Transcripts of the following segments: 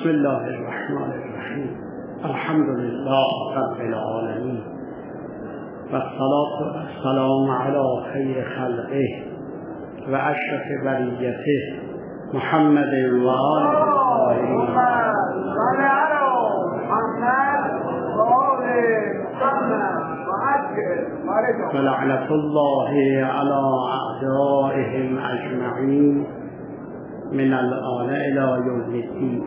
بسم الله الرحمن الرحیم. الحمد لله رب العالمین و الصلاة والسلام علی خیر خلقه و اشرف بریته محمد و آله الطاهرین. ولعنة الله على أعدائهم أجمعين من الآن إلى يوم الدين.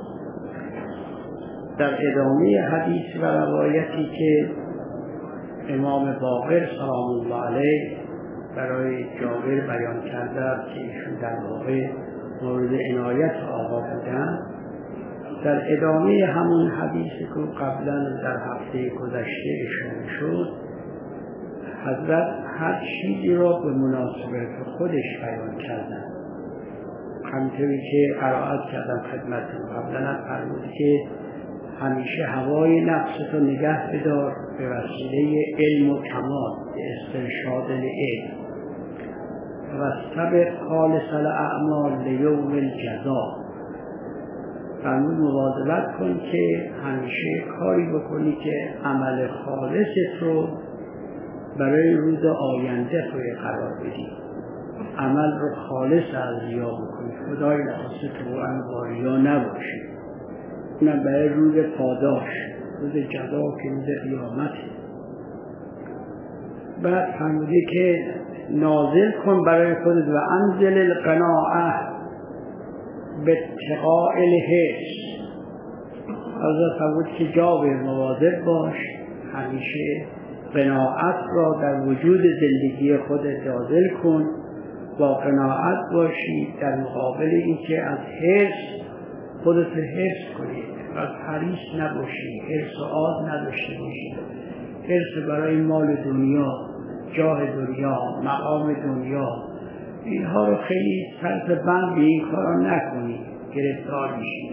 در ادامه حدیث و روایتی که امام باقر سلام الله علیه برای جابر بیان کرده که ایشون در واقع مورد عنایت آقا بودن، در ادامه همون حدیثی که قبلا در هفته گذشته اشاره شد، حضرت هر چیزی را به مناسبت خودش بیان کردن. همینطوری که قرائت کردم خدمتتون قبلا فرمود که همیشه هوای نفست رو نگه بدار به وسیله علم و کمال، به استرشاد علم و سبق خالص الاعمال لیوم الجزا. فرمود مواظبت کن که همیشه کاری بکنی که عمل خالصت رو برای روز آینده توی قرار بدی، عمل رو خالص از ریا بکنی، خدای نخواسته تو با ریا نباشی، اونم برای روز پاداش، روز جزا که روز قیامته. بعد فرموده که نازل کن برای خودت و انزل القناعه باتقاء الحرص. حضرت فرمود که جابر مواظب باش، همیشه قناعت را در وجود زندگی خودت نازل کن، با قناعت باشی در مقابل اینکه از حرص خودت حرص کنی، از حریص نباشی، حرص و آز نداشته باشی، حرص برای مال دنیا، جاه دنیا، مقام دنیا، اینها رو خیلی سرت بند به این کارا نکنی، گرفتار میشی.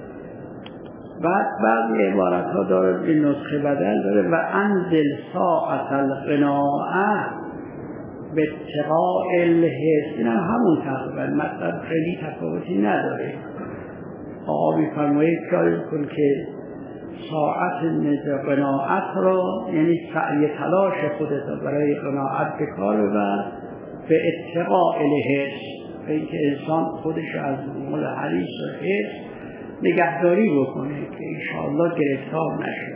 بعد عبارت ها داره به نسخه بدل داره و انزل ساعت القناعه به اتقاء الحرص. این همون تقریبا مطلب خیلی تفاوتی نداره. آقا میفرمایید کاری کن که ساعت قناعت را، یعنی سعی تلاش خودت برای قناعت به کار ببر، به اتقاء الحرص، به اینکه انسان خودش از مال حریص و حرص نگهداری بکنه که انشاءالله گرفتار نشه.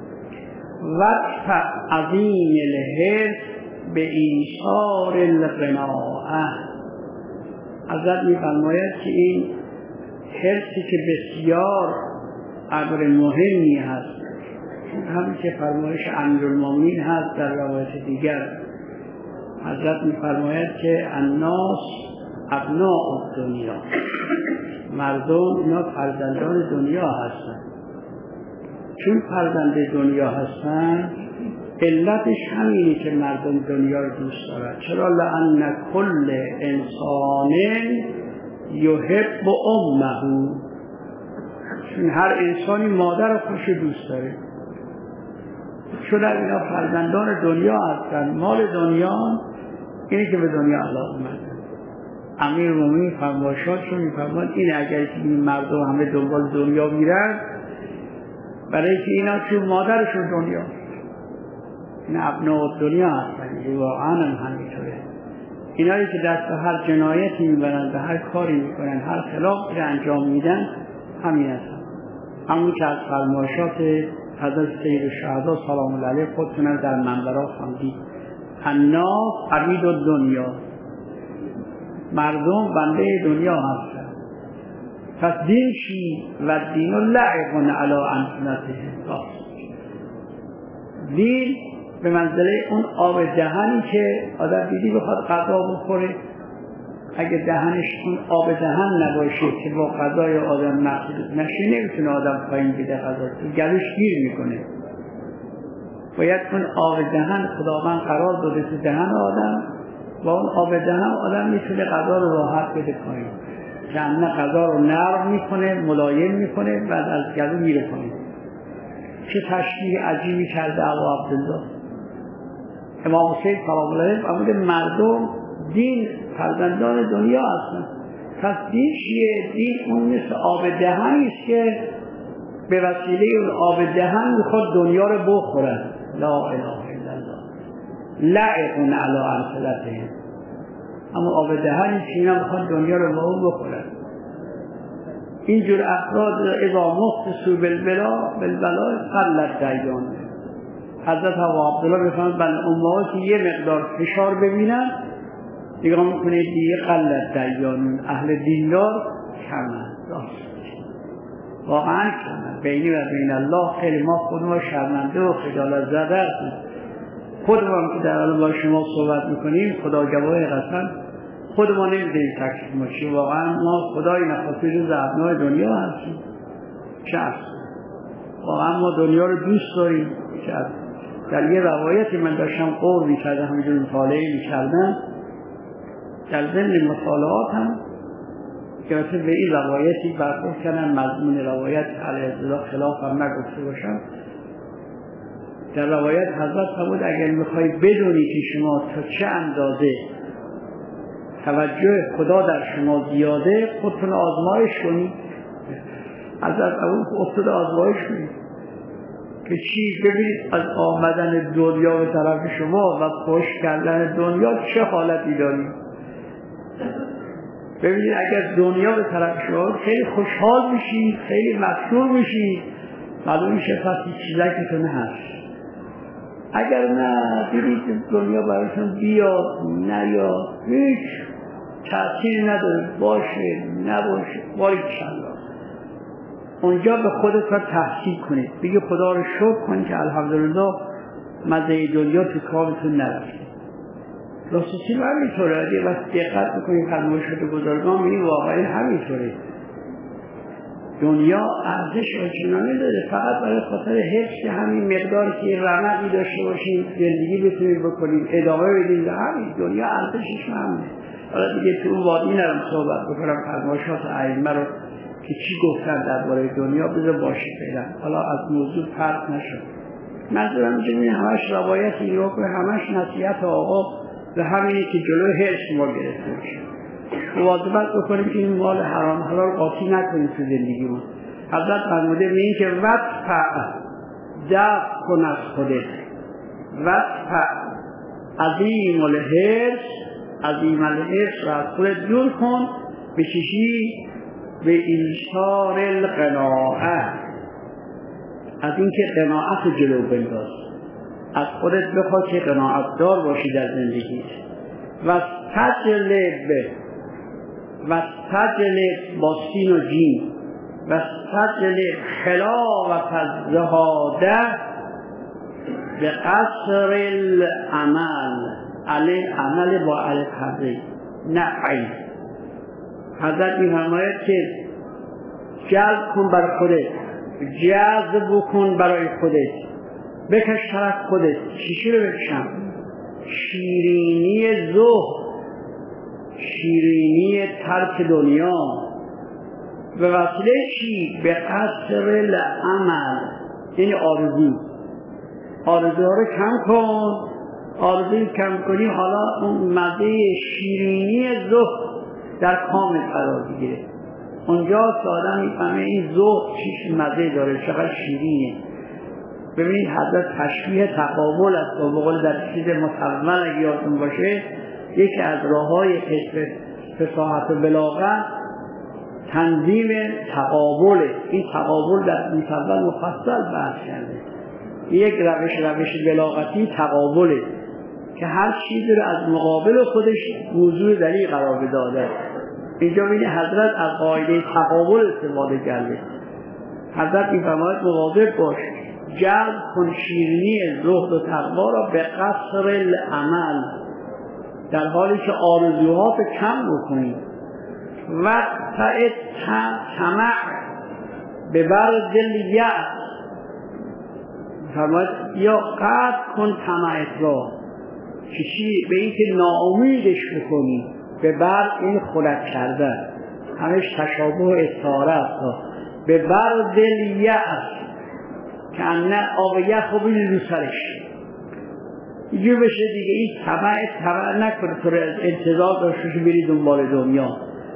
وقف عظیم الحرص به ایثار القناعه. حضرت می‌فرماید که این حرصی که بسیار امر مهمی هست، همین که فرمایش امیرالمومنین هست در روایت دیگر. حضرت می‌فرماید که الناس ابناء الدنیا، مردم اینا فرزندان دنیا هستن. چون فرزند دنیا هستن علتش همینه که مردم دنیا رو دوست دارن. چرا؟ لأن کل انسان یحب امه، چون هر انسانی مادر خودش دوست داره. چون اینا فرزندان دنیا هستن، مال دنیا اینه که به دنیا الله اومدن. امیرالمومنین فرمایشاتشون میفرماد اینه اگر این مردم همه دنبال دنیا میرن، برای که اینا چون مادرشون دنیا، این ابناء دنیا هستن. واقعا همینطوره. اینایی که دست به هر جنایتی میبرن، به هر کاری میکنن، هر خلافی رو انجام میدن، همین هستن. همون که از فرمایشات حضرت سید الشهدا سلام الله علیه خودتون در منبرها خوندید، الناس عبید الدنیا، مردم بنده دنیا هستن. پس دین چی؟ و دین لعب علی انفنته. دین به منزله اون آب دهنی که آدم دیدی بخواد غذا بخوره، اگه دهنش اون آب دهن نباشه که با غذای آدم مخلوط نشه، نمیتونه آدم پایین بده غذا، تو گلوش گیر میکنه. باید اون آب دهن خداوند قرار داده تو دهن آدم، با اون آب دهن آدم میتونه غذا رو راحت بده پایین، که نه غذا رو نرم میکنه، ملایم میکنه، بعد از گلو میره پایین. چه تشبیه عجیبی کرده ابو عبدالله امام حسین سلام الله علیه. فرمود مردم دین فرزندان دنیا هستن. پس دین چیه؟ دین اون مثل آب دهنی است که به وسیله اون آب دهن میخواد دنیا رو بخورن. لا اله الا الله لعقون علی امثلتهم. اما آب دهنی که اینا میخواد دنیا رو با اون بخورن. اینجور افراد اذا مختصو بالبلا قلت دیانه. حضرت ابو عبدالله بفرمایند بنی امیه که یه مقدار فشار ببینن نگاه میکنه دیگه قلت دیانون، اهل دیندار کمن، واقعا کمن. بینی و بین الله خیلی ما خودمون شرمنده و خجالت زده هستیم. خودمون که در حال با شما صحبت میکنیم خدا گواه قسم خودمون نمیدونیم تکلیف ما چیه. واقعا ما خدای نخواسته جز ابنای دنیا هستیم. چه واقعا ما دنیا رو دوست داریم. چه در یه روایتی من داشتم قول میکردم، همینجور مطالعه میکردم، در ضمن مطالعات هم که مثل به این روایتی برخورد کردن، مضمون روایت علیه السلام خلاف هم نگفته باشم. در روایت حضرت فرمود اگر میخوای بدونی که شما تا چه اندازه توجه خدا در شما زیاده، خودتون آزمایش کنید. حضرت فرمود افتاد آزمایش کنید که چی؟ ببینید از آمدن دنیا به طرف شما و خوش کردن دنیا چه حالتی دارید. ببینید اگر دنیا به طرف شما خیلی خوشحال میشید، خیلی مسرور میشید، معلوم میشه پس چیزکتون هست. اگر نه دیدید دنیا برایتون بیاد نیاد هیچ تأثیر نداره، باشه نباشه باری چند اونجا به خودتون تحصیل کنید، بگید خدا رو شکر کنید که الحمدلله مزه دنیا تو کامتون نرفته. راستی همینطوره. اگه وقت دقت میکنید فرمایشات بزرگان می‌بینید واقعا همینطوره. دنیا ارزش آنچنانی داره فقط برای خاطر حفظ همین مقداری که رمقی داشته باشیم زندگی بتونید بکنید ادامه بدید. همین دنیا ارزشش همینه. حالا دیگه تو اون وادی نرم صحبت بکنم فرمایشات ائمه رو که چی گفتن درباره دنیا بذار باشه فعلا. حالا از موضوع پرت نشد. منظورم اینه همش روایتی رو که همش نصیحت آقا به همینی که جلوی حرص ما گرفته میشه. مواظبت بکنیم که این مال حرام حلال قاطی نکنیم تو زندگیمون. حضرت فرموده به این که وقت دفع کن از خودت، وقت عظیم الحرص را از خودت دور کن. به چیشی؟ به ایثار القناعه، از اینکه قناعت جلو بنداز، از خودت بخوا که قناعت دار باشی در زندگی. و تجلب با سین و جیم و تجلب خلاوت الزهاده به قصر العمل با الف حضری نه عین. حضرت می‌فرماید که جلب کن برای خودت، جذب کن برای خودت، بکش طرف خودت. چیشی رو بکشم؟ شیرینی زهد، شیرینی ترک دنیا. به وسیله چی؟ به قصر العمل، یعنی آرزوها رو کم کن. آرزوی کم کنی حالا اون مزه شیرینی زهد در کامل قرار بگیره. اونجا که آدم میفهمه این زهد چیش مزه داره، چقدر شیرینه. ببینید حضرت تشبیه تقابل است و بقول در چیز متقبل اگه یادتون باشه یکی از راه‌های فصاحت و بلاغت تنظیم تقابله. این تقابل در متقبل مفصل بحث کرده. یک روش بلاغتی تقابله که هر چیزی رو از مقابل خودش موضوع دلیل قرار داده. اینجا ببینید حضرت از قاعده تقابل استفاده کرده. حضرت می‌فرماید مواظب باش، جلب کن شیرینی زهد و تقوا را به قصر العمل، در حالی که آرزوها رو کم بکنید. و طمع به برد الیأس، فرماید یا قطع کن طمعت را، چی؟ به این که ناامیدش بکنی. به برد این خلق کردن، همش تشابه و استعاره است. به برد الیأس که انه آب یخ رو بینید رو سرش اینجور بشه دیگه. این طمع نکنه تو رو انتظار داشته بری دنبال دنیا.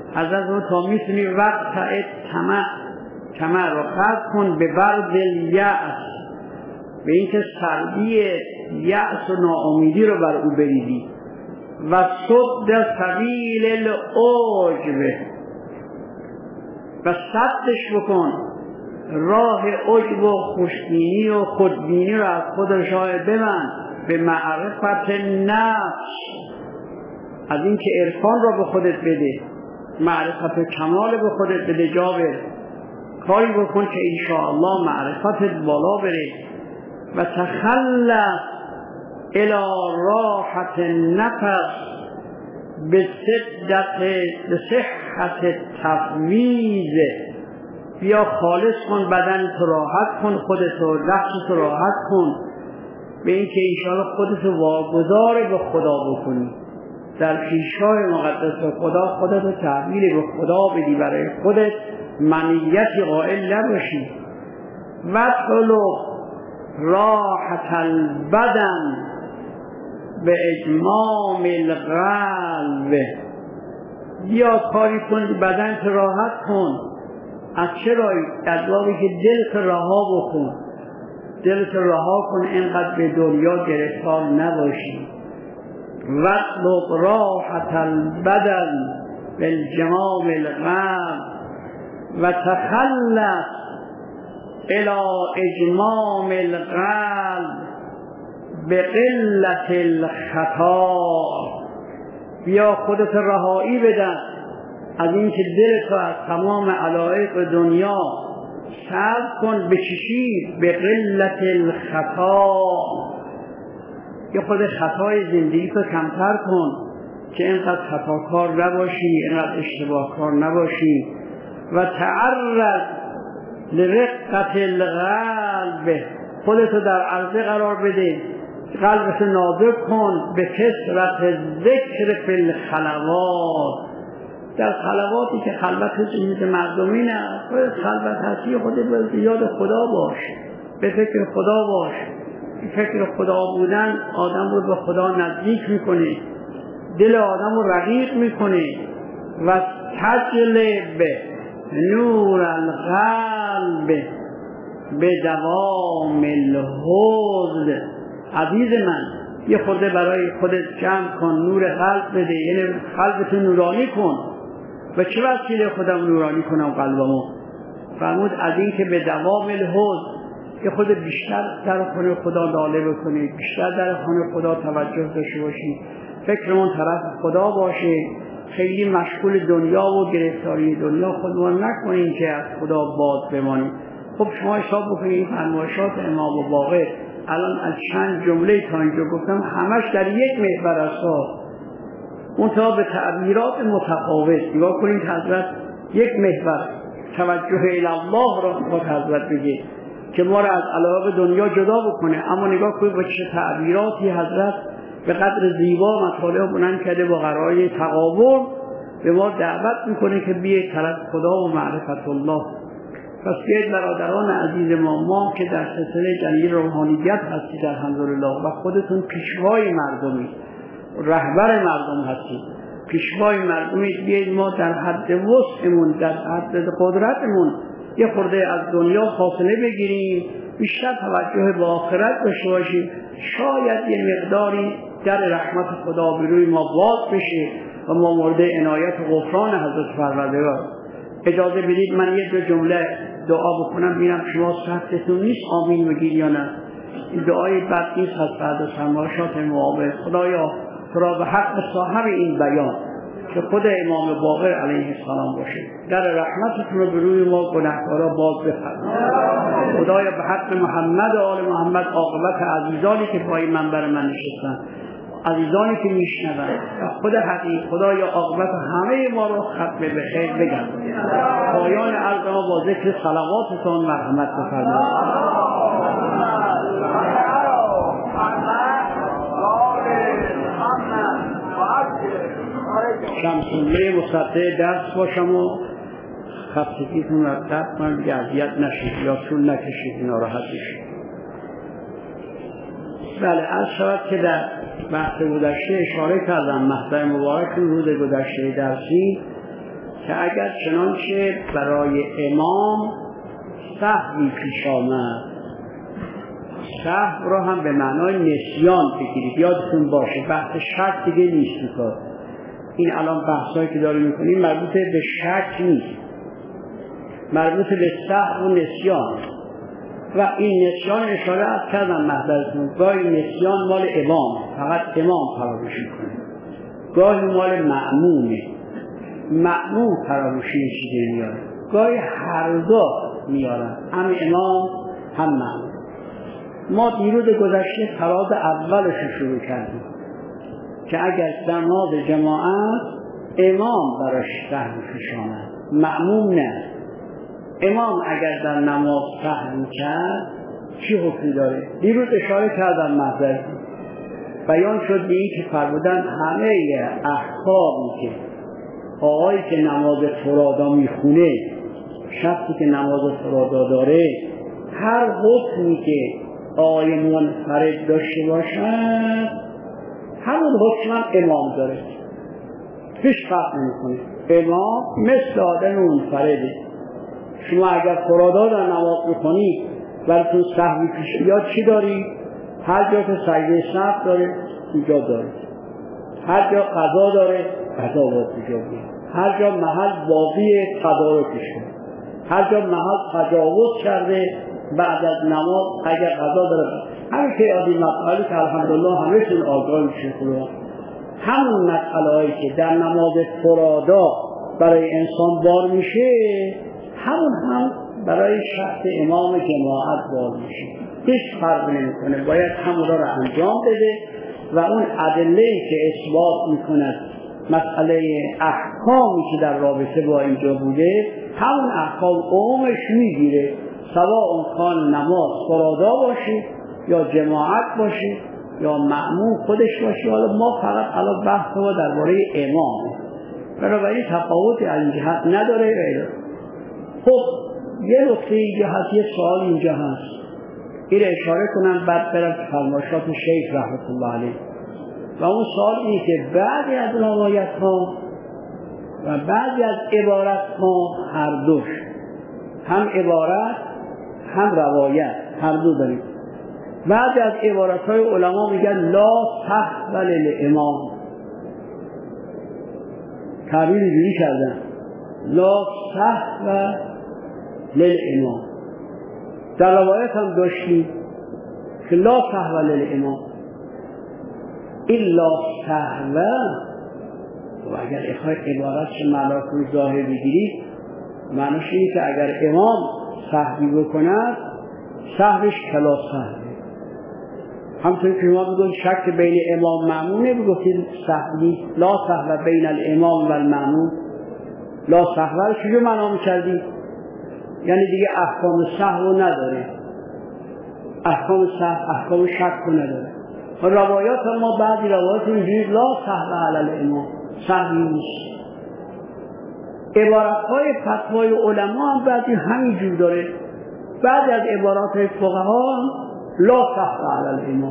حضرت رو تا میتونی وقت طمع رو قطع کن به برد الیأس، به اینکه سردی یأس و ناامیدی رو بر او بریزی. و صد سبیل العجب، و صدش بکن راه عجب و خوشبینی و خودبینی رو از خودش ببند به معرفت نفس، از اینکه عرفان رو به خودت بده، معرفت کمال به خودت بده. جابر کاری بکن که انشاءالله معرفتت بالا بره. و تخلص الى راحت نفس به صحت تفویض، بیا خالص کن بدن تو، راحت کن خودتو، نفس تو راحت کن به اینکه انشاءالله خودتو واگذار به خدا بکنی، در پیشگاه مقدس خدا خودتو تحویل به خدا بدی، برای خودت منیتی قائل نباشی. و طلب راحت البدن به اجمام القلب، بیا کاری کن بدن تو راحت کن. از چه راهی؟ از راهی که دلت رها بکن، دلت رها کن، اینقدر به دنیا گرفتار نباشی. واطلب راحت البدن بالجمام القلب و تخلص الى اجمام القلب بقلت الخطا، بیا خودت رهایی بدن از اینکه دلت از تمام علایق دنیا صرف کن به چشی، به قلت الخطا، یه خود خطای زندگی تو کمتر کن که اینقدر خطاکار نباشی، اینقدر اشتباه کار نباشی. و تعرض لرقت القلب، خودتو در عرضه قرار بده، قلبتو نازک کن به کثرت ذکر فی الخلوات، در خلواتی که خلوت مثل مردمی نه، خودت خلوت هستی خودت باید یاد خدا باش، به فکر خدا باش. فکر خدا بودن آدم رو به خدا نزدیک میکنه، دل آدم رو رقیق میکنه. و تجلب نور القلب به دوام الحزن، عزیز من یه خورده برای خودت جمع کن، نور قلب بده، یعنی قلبتو نورانی کن. و چه وسیله خودم نورانی کنم قلبمو؟ فرمود از این که به دوام الحزن، که خود بیشتر در خانه خدا ناله بکنی، بیشتر در خانه خدا توجه داشته باشی، فکرمون طرف خدا باشه، خیلی مشغول دنیا و گرفتاری دنیا خودمون نکنیم که از خدا باز بمانیم. خب شما حساب بکنید فرمایشات امام باقر الان از چند جمله تا اینجا گفتم همش در یک محور است، منتها به تعبیرات متفاوت. نگاه کنید حضرت یک محور توجه الی الله را با حضرت بگه که ما را از علایق دنیا جدا بکنه، اما نگاه کنید با چه تعبیراتی حضرت به قدر زیبا مطالب بلند کرده، با قرارای تقابل به ما دعوت میکنه که بیایید طرف خدا و معرفت الله. پس بیایید برادران عزیز ما که در سلسله جلیل روحانیت هستید الحمدلله و خودتون پیشوای مردمی، رهبر مردم هستید، پیشوای مردمید، بیایید ما در حد وسعمون، در حد قدرتمون یه خورده از دنیا فاصله بگیریم، بیشتر توجه به آخرت داشته باشیم. شاید یه مقداری در رحمت خدا به روی ما باز بشه و ما مورد عنایت و غفران حضرت پروردگار. اجازه بدید من یه دو جمله دعا بکنم، ببینم شما صحتتون نیست آمین بگید یا نه. این دعای بد نیست از بعد از فرمایشات معاون. خدایا تو را به حق صاحب این بیان که خود امام باقر علیه السلام باشه، در رحمتتون رو به روی ما گناهکارا باز بفرما. خدایا به حق محمد و آل محمد عاقبت عزیزانی که پای منبر من نشستن، عزیزانی که میشنون و خود حقیق خدایا عاقبت همه ما رو ختم به خیر بگردان. پایان عرض ما با ذکر صلواتتون مرحمت بفرمایید. شمسوله مصدق درس باشم و خفتگیتون رو قطع کنم دیگه اذیت نشید یا طول نکشید، ناراحت بشید. بله، عرض شود که در بحث گذشته اشاره کردم، مقطع مبارک روز گذشته درسی که اگر چنانچه برای امام سهوی پیش آمد، سهو را هم به معنای نسیان بگیرید، یادتون باشه بحث شک دیگه نیست میکنه. این الان بحثایی که داریم میکنیم مربوط به شک نیست، مربوط به سهو و نسیان. و این نسیان اشاره از کردم محضرتون، گاهی نسیان مال امام، فقط امام فراموش میکنه، گاهی مال مأمومه، مأموم فراموشی چیزی میاره، گاهی هر دو میارن، هم امام هم مأموم. ما دیروز گذشته فراز اولش شروع کردیم که اگر در نماز جماعت امام براش سهو پیش آمد، مأموم نه، امام اگر در نماز سهو کرد چی حکمی داره؟ دیروز اشاره کردم محضرتون، بیان شد به این که فرمودن همه احکامی که آقایی که نماز فرادا میخونه، شخصی که نماز فرادا داره، هر حکمی که آقای منفرد داشته باشد همون حکم هم امام داره، هیچ فرق نمیکنه. امام مثل آدم منفرده. شما اگر فرادا در نماز بکنید براتون سهوی پیش بیاد چی داری؟ هر جا که سجده سهو داره اینجا داره، هر جا قضا داره قضا باید اینجا بیاد، هر جا محل واقعی قضا رو پیش کنه، هر جا محل تجاوز کرده بعد از نماز اگر قضا داره. همین که از این مسئله که الحمدلله همه‌شون آگاه میشه، همون مسئله هایی که در نماز فرادا برای انسان بار میشه همون هم برای شخص امام جماعت بار میشه، هیچ فرق نمیکنه، باید همون را انجام بده. و اون ادله‌ای که اثبات میکند مسئله احکامی که در رابطه با اینجا بوده، همون احکام عمومش میگیره، سواء کان نماز فرادا باشی یا جماعت باشی یا مأموم خودش باشی. حالا ما فقط الان بحث ما درباره امام، بنابراین تفاوتی از این جهت نداره. خب یه نکته دیگه هست، یه سوال اینجا هست، این اشاره کنم بعد برم فرمایشات شیخ رحمت الله علیه. و اون سوال اینه که بعضی از روایت ها و بعضی از عبارت ها هر دوش، هم عبارت هم روایت هر دو داریم. بعضی از عبارت های علما میگن لا سهو للامام، تعبیر اینجوری کردن لا سهو للامام. در روایت هم داشتیم که لا سهو للامام، الا سهو. و اگر اخوای عبارت چه معنا کنی ظاهر بگیرید، معناش اینه که اگر امام سهوی بکند سهوش کلا سهوه. همطور که ما بگوید شک بین امام مأمومه، بگوید سهوی لا سهو بین الامام و المأموم. لا سهو رو چجور معنا می‌کردی؟ یعنی دیگه احکام سهو نداره، احکام سهو احکام شک نداره. و روایات ما بعضی روایات اینجوری لا سهو علی الامام، سهوی نیست. عبارت‌های فتوای علما هم بعضی همینجور داره. بعضی از عبارات فقها لا سهو علی الامام.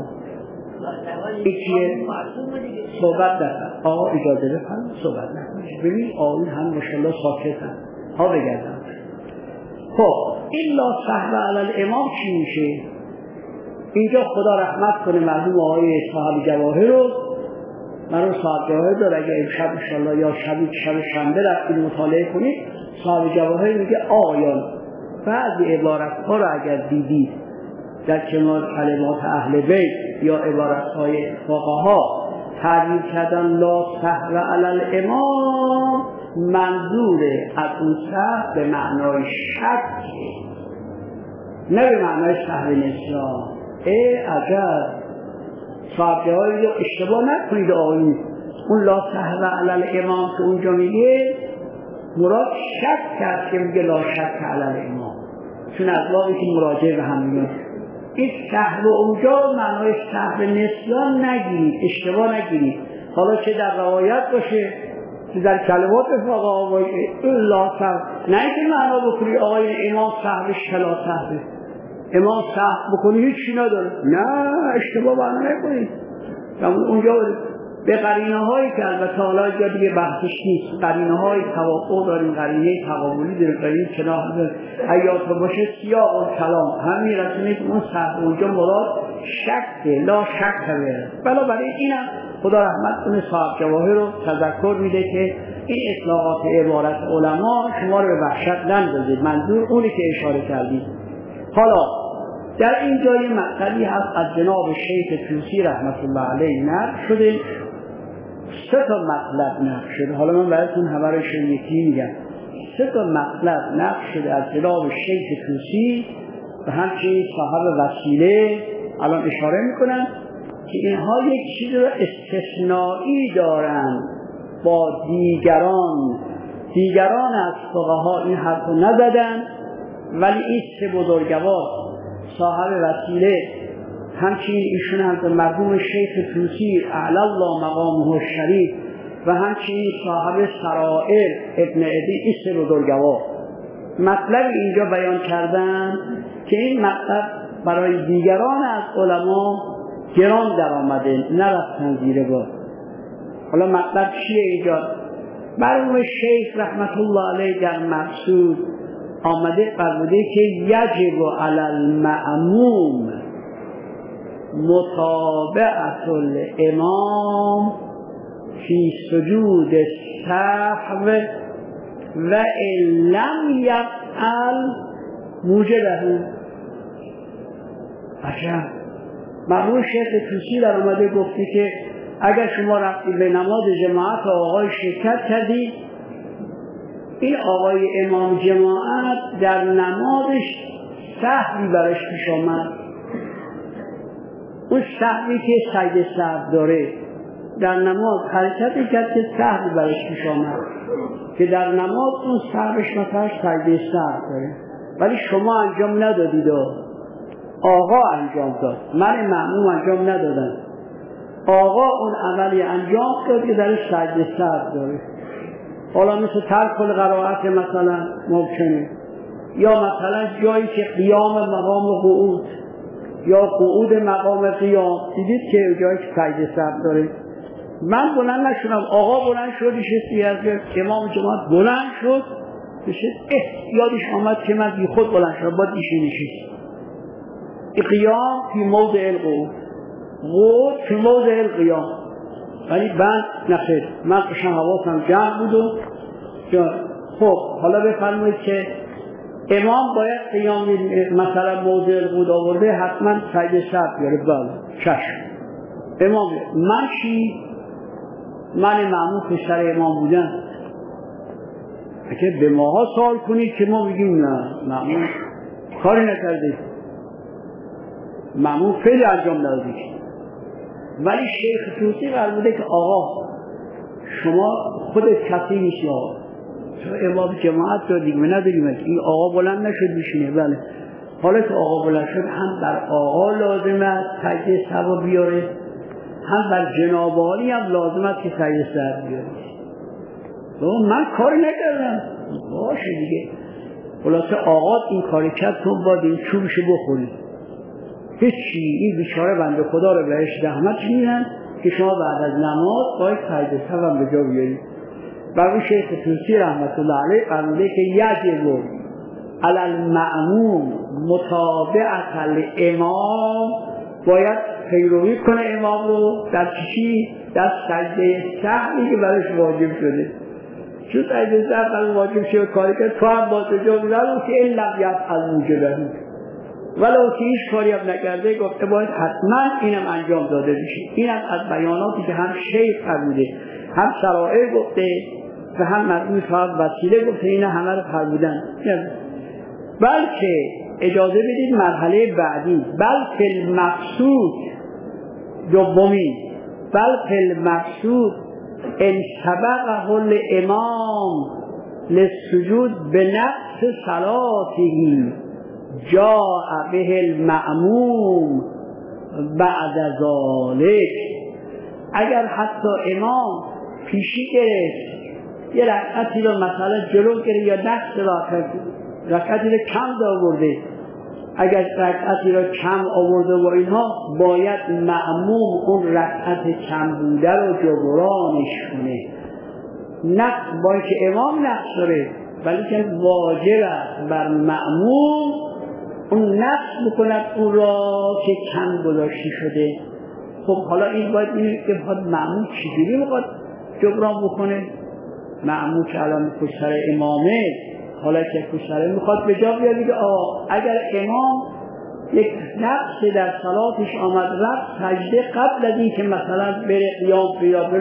یکی صحبت نکن، آقا اجازه بفرمایید صحبت نکنید. ببین آقایون هم ماشاءالله ساکتن، ها بگردن. خب این لا سهو علی الامام چی میشه؟ اینجا خدا رحمت کنه مرحوم آقای صاحب جواهر رو، مرحوم صاحب جواهر داره، اگه امشب انشالله یا شب شنبه رفتید مطالعه کنید، صاحب جواهر میگه آقایان بعضی عبارت‌ها رو اگر دیدید در کنار کلمات اهل بیت یا عبارت‌های فقها تعبیر کردن لا سهو علی الامام، منظور از اون سهو به معنای شک، نه به معنای سهو نسیان. عجب، صاحب جواهر رو اشتباه نکنید آقایون، اون لا سهو علی الامام که اونجا میگه مراد شک کرد که میگه لا شک علی الامام، چون از واقعی که مراجعه به هم میاد. این سهو اونجا معنای سهو نسیان نگیرید، اشتباه نگیرید، حالا چه در روایت باشه چه در کلمات فقها باشه. این لا سهو نه اینکه معنا بکنید آقای امام سهوش کلا سهوه، امام سهو بکنی هیچی نداره، نه اشتباه معنا نکنید. اونجا به قرینه‌هایی که البته حالا جا دیگه بحثش نیست، قرینه‌های توافق داریم، قرینه تقابلی داریم، قرینه کنار حیات باشه سیاق و کلام هم میرسونید اون سطح اونجا مراد شک لا شک بره. بنابراین اینم خدا رحمت کنه صاحب جواهر رو تذکر میده که این اطلاقات عبارت علما شما رو به وحشت نندازید، منظور اونی که اشاره کردید. حالا در این جای مطلبی هست از جناب شیخ طوسی رحمت الله علیه نقل شده، 3 تا مطلب نقل شده. حالا من براتون همه رو یکی میگم. 3 تا مطلب نقل شده از جناب شیخ طوسی و همچنین صاحب وسیله الان اشاره میکنن که اینها یک چیز رو استثنایی دارن با دیگران از فقها این حرف رو نزدن، ولی این 3 بزرگوار صاحب وسیله همچنین ایشون هم مرحوم شیخ طوسی اعلی الله مقامه الشریف و همچنین صاحب سرائر ابن عدی، این 3 بزرگوار مطلب اینجا بیان کردن که این مطلب برای دیگران از علما گران در آمده، نرفتن زیر بار. حالا مطلب چیه اینجا؟ مرحوم شیخ رحمت الله علیه در مقصود آمده فرموده که یجب علی المأموم متابعت الامام فی سجود السهو و ان لم یفعل موجبه. عجب. مرحوم شیخ طوسی در آمده گفته که اگر شما رفتید به نماز جماعت آقای شرکت کردید، این آقای امام جماعت در نمازش سهوی براش پیش آمد، اون سهوی که سجده سهو داره در نماز حرکتی کرد که سهوی براش پیش آمد، که در نماز اون سهوش مثلا سجده سهو داره، ولی شما انجام ندادید، آقا انجام داد، من مأموم انجام ندادم، آقا اون عملی انجام داد که در سجده سهو داره. حالا مثل ترک القرائت مثلا ممکنه، یا مثلا جایی که قیام مقام قعود یا قعود مقام قیام، دیدید که جایی که سجده سهو داره. من بلند نشدم، آقا بلند شد نشستی، از امام جماعت بلند شد نشست، یادش آمد که من بی خود بلند شدم، باید ایشه نشست. قیام فی موضع القعود، قعود فی موضع القیام، ولی بند نخیر، من قشن حواسم جمع بود و خب حالا بفرمایید که امام باید قیام مثلا موضع القعود آورده، حتما سجده سهو بیاره. بله چشم امام، من چی؟ من مأموم پسر امام بودم. اگه به ماها سوال کنید که ما میگیم نه، مأموم کاری نکرده، مأموم فعل انجام نداده، ولی شیخ طوسی فرموده که آقا شما خودت کسی نیستی، آقا تو امام جماعت رو دیگه نداریم، این آقا بلند نشد میشینه. بله حالا که آقا بلند شد هم بر آقا لازم است سجده سهو بیاره، هم بر جناب عالی هم لازم است که سجده سهو بیاره. من کاری نکردم، باشه دیگه، خلاصه آقا این کاری کرد، تو باید این چوبشو بخوری، هیچی، این بیچاره بنده خدا رو بهش زحمت میدن که شما بعد از نماز باید سجده سهو هم به جا بیارید. برای شیخ طوسی رحمت الله علیه فرموده که یجب علی المأموم متابعت الامام، باید پیروی کنه امام رو در چی؟ در سجده سهوی که برایش واجب شده. چون سجده سهو برای واجب شده کاری که تو هم با تو جا بیارم که این لم یفعل موجبه، ولو که هیچ کاری هم نکرده گفته باید حتما اینم انجام داده بشه. اینم از بیاناتی که هم شیخ فرموده، هم سرائر گفته و هم مرحوم صاحب وسیله گفته، اینا همه رو فرمودن. بلکه اجازه بدید مرحله بعدی، بلکه المقصود دومی، بلکه المقصود ان سبقه الامام للسجود بنقص صلاته جاء به المأموم بعد ذلك. اگر حتی امام پیشی گرفت یه رکعتی رو مثلا جلو گرفت یا نقص رکعتی رو کم آورده، اگر رکعتی را کم آورده و اینها باید مأموم اون رکعت کم بوده رو جبرانش کنه. نقص با اینکه امام نقص داره ولی که واجب است بر مأموم اون نقص بکند اون را که کم گذاشته شده. خب حالا این باید اینه که مأموم چجوری میخواد جبران بکنه؟ مأموم که الان پشت امامه، حالا که پشت میخواد به جا بیاد بگه اگر امام یک نقص در صلاتش آمد رفت سجده قبل از این که مثلا بره قیام یا به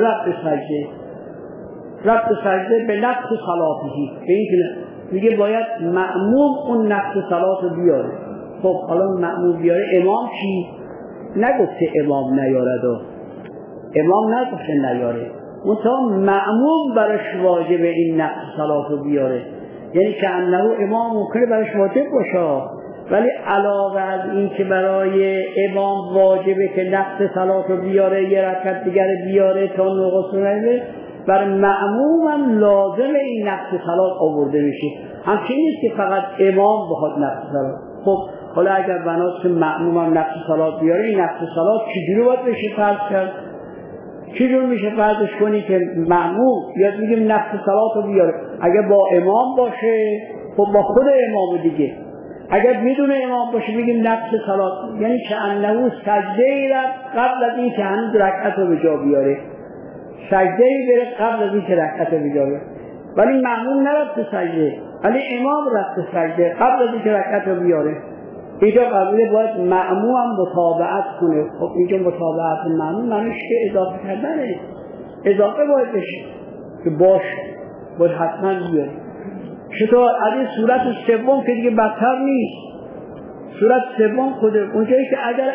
رفت سجده به نقص صلاتهی، به این که میگه باید مأموم اون نقص صلات رو بیاره. خب حالا مأموم بیاره، امام چی؟ نگفته امام نیارد و امام نگفته نیاره، منتها مأموم برش واجب این نقص صلات رو بیاره. یعنی که انه امام ممکنه برش واجب باشه ولی علاوه از این که برای امام واجبه که نقص صلات رو بیاره یه رکعت دیگر بیاره تا نقص نمیده، برای مأموم هم لازم این نقص صلات آورده بشه. همچنین نیست که فقط امام بخواد نقص صلات. خب حالا اگر بناست که مأموم هم نقص صلات بیاره، این نقص صلات چجوری باید بشه فرض کرد؟ چجور میشه فرضش کنی که مأموم یا میگیم نقص صلات رو بیاره؟ اگر با امام باشه خب با خود امام دیگه، اگر بدون امام باشه میگیم نقص صلات، یعنی که انه سجده ای رفت قبل از این که هنوز رکعت رو به جا بیاره، سجده ای بره قبل از این که رکعت رو به جا بیاره، ولی مأموم نرفت سجده ولی امام رفت سجده قبل از این که رکعت رو بیاره. اینجا قبوله باید مأموم هم متابعت کنه. خب اینجا متابعت مأموم معنیش که اضافه کردنه، اضافه باید بشه که باید حتما بیاره. چطور؟ از این صورت سوم که دیگه بدتر نیست. صورت سوم خود اونجایی که اگر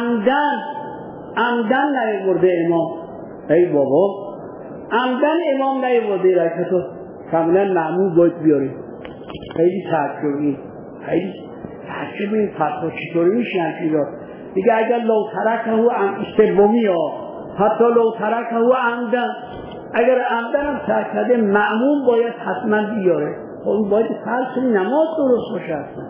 عمدن نیاورده امام، ای بابا عمدن امام نیاورده رکعتو کاملا مأموم باید بیاره. خیلی تعجبی، خیلی تعجبی فتوا چطوری میشه اینجا دیگه. اگر لو ترکه سومی ها حتی لو ترکه عمدن، اگر عمدن هم ترک کرده مأموم باید حتما بیاره. خب باید فرض نماز درست باشه اصلا.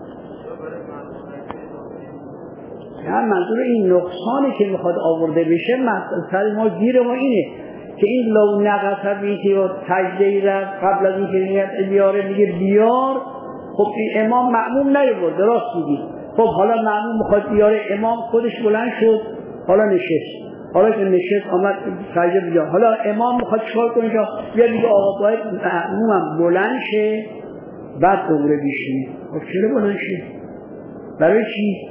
یعنی منظور این نقصانی که میخواد آورده بشه مثلا ما گیر ما اینه که این لو نقصه بیتی و تجدهی رفت قبل از این که نیت بیاره میگه بیار. خب این امام مأموم نیورده، راست میگی. خب حالا مأموم میخواد بیاره، امام خودش بلند شد حالا نشست، حالا که نشست آمد سجده بیار، حالا امام میخواد چیکار کنه؟ بیا دیگه آقا باید مأمومم بلند شه بعد دوباره بیشینه. خب چرا بلند شه؟ برای چی؟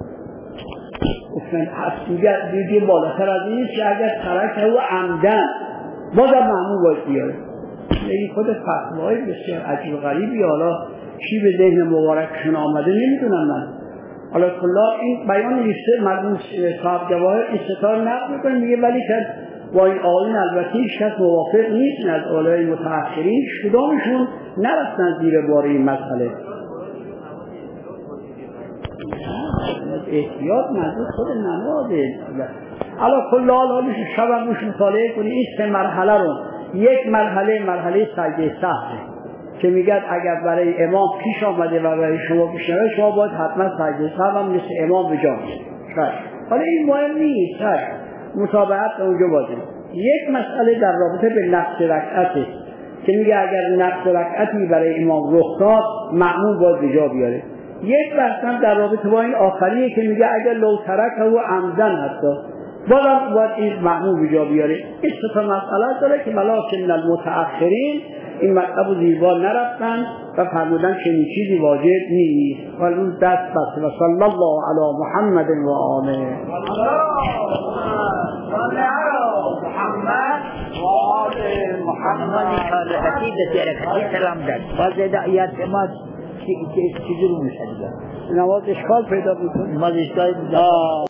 گفتن دیگه بالاتر از این که اگر ترکه و عمدن بازم مأموم باید بیاره. این خود فتواهای بسیار عجیب و غریبی حالا چی به ذهن مبارکشون آمده نمیدونم من. حالا کلا این بیان لیسته مرموم صاحب جواهر استطار نقل میکنه میگه ولی که با این آقایون البته هیچ کس موافق نیست از علمای متأخرین، کدامشون نرفتن زیر بار این مسئله. احتیاط منظور خود نمازه. حالا کلا حالش شبم روش مطالعه کنی این سه مرحله رو. یک مرحله سجده سهوه که میگه اگر برای امام پیش آمده و برای شما پیش نمیاد شما باید حتما سجده سهو هم مثل امام به جا بیارید. حالا این مهم نیست، مطابقت اونجا بازه. یک مسئله در رابطه به نقص رکعته که میگه اگر نقص رکعتی برای امام رخ داد مأموم باید به جا بیاره. یک بحث هم در رابطه با این آخریه که میگه اگر لو ترکه و عمدن حتی بازم باید این مأموم به جا بیاره. این سه تا مسئله داره که ولکن المتأخرین این مطلب رو زیربار نرفتن و فرمودن چنین چیزی واجب نیست. ولی اون دست بسته و صلی الله علی محمد و آله محمد عقیدت حرکتی سلام داد باز دعیات ما چیزی رو میشه دیگه نماز اشکال پیدا میکنه. نماز اشکال